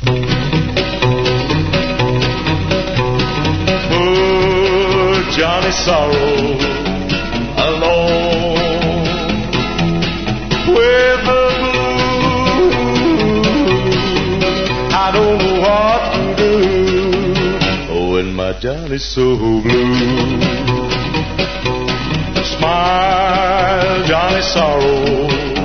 Poor Johnny Sorrow alone with the blues. I don't know what to do when my Johnny's so blue. Smile, Johnny Sorrow.